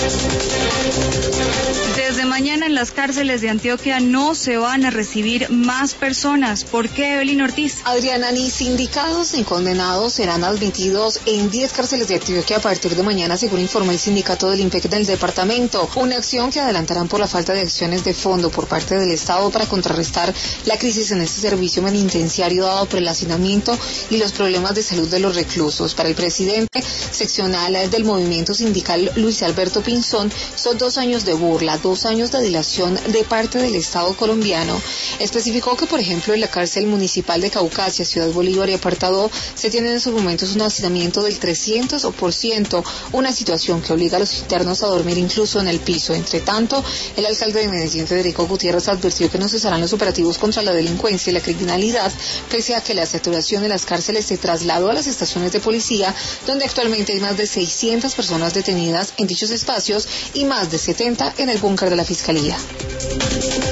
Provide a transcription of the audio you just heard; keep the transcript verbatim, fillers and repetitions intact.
Desde mañana en las cárceles de Antioquia no se van a recibir más personas. ¿Por qué, Evelyn Ortiz? Adriana, ni sindicados ni condenados serán admitidos en diez cárceles de Antioquia a partir de mañana, según informó el sindicato del IMPEC del departamento. Una acción que adelantarán por la falta de acciones de fondo por parte del Estado para contrarrestar la crisis en este servicio penitenciario dado por el hacinamiento y los problemas de salud de los reclusos. Para el presidente seccional del movimiento sindical, Luis Alberto Pinzón, son dos años de burla, dos años de dilación de parte del Estado colombiano. Especificó que, por ejemplo, en la cárcel municipal de Caucasia, Ciudad Bolívar y Apartado, se tiene en estos momentos un hacinamiento del trescientos por ciento, una situación que obliga a los internos a dormir incluso en el piso. Entre tanto, el alcalde de Medellín, Federico Gutiérrez, advirtió que no cesarán los operativos contra la delincuencia y la criminalidad, pese a que la saturación de las cárceles se trasladó a las estaciones de policía, donde actualmente hay más de seiscientas personas detenidas en dichos espacios y más de setenta en el búnker de la Fiscalía.